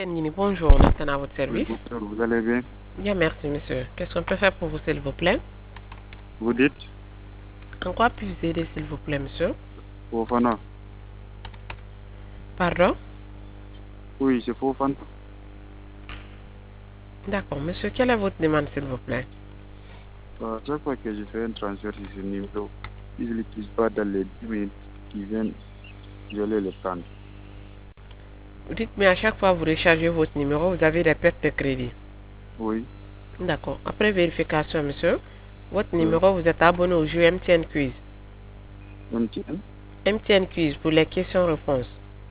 Bonjour, Nathan à votre Oui, service. bonjour, vous allez bien? Bien, merci, monsieur. Qu'est-ce qu'on peut faire pour vous, s'il vous plaît? Vous dites? En quoi puis-je vous aider, s'il vous plaît, monsieur? Fofana. Pardon? Oui, c'est Fofana. D'accord, monsieur. Quelle est votre demande, s'il vous plaît? Chaque fois que je fais un transfert sur ce numéro, si je ne l'utilise pas dans les 10 minutes qui viennent, je vais le prendre. Dites-moi, à chaque fois que vous rechargez votre numéro, vous avez des pertes de crédit. Oui, D'accord. Après vérification, monsieur, votre oui. numéro, vous êtes abonné au jeu MTN Quiz. MTN? MTN Quiz pour les questions-réponses.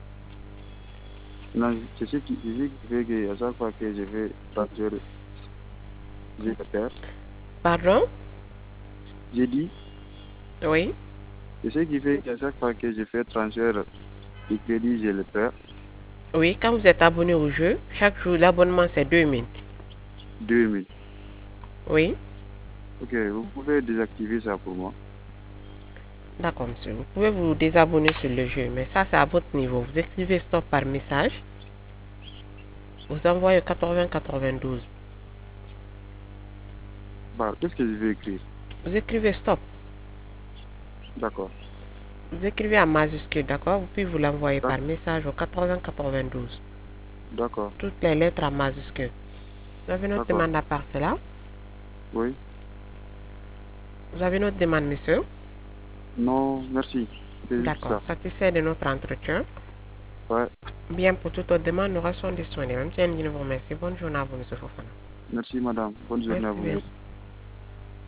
Non, c'est ce qui fait que à chaque fois que je fais transfert, je le perds. Pardon? J'ai dit, Oui. c'est ce qui fait qu'à chaque fois que je fais transfert de crédit, je le perds. Oui, quand vous êtes abonné au jeu, chaque jour, l'abonnement, c'est 2000. 2000. Oui. Ok, vous pouvez désactiver ça pour moi. D'accord, monsieur. Vous pouvez vous désabonner sur le jeu, mais ça, c'est à votre niveau. Vous écrivez stop par message. Vous envoyez 80-92. Bah, qu'est-ce que je vais écrire? Vous écrivez stop. D'accord, Vous écrivez en majuscule, d'accord? Puis vous l'envoyez d'ac- par message au 80-92. d'accord, Toutes les lettres en majuscule. Vous avez notre d'accord. demande à part cela? Oui. Vous avez notre demande, monsieur? Non, merci. C'est juste D'accord. ça. Satisfait de notre entretien. Ouais, Bien, pour toute autre demande, nous restons disponibles. Même si vous remercie. Bonne journée à vous, monsieur Fofana. merci madame. Bonne journée à vous. Merci bien.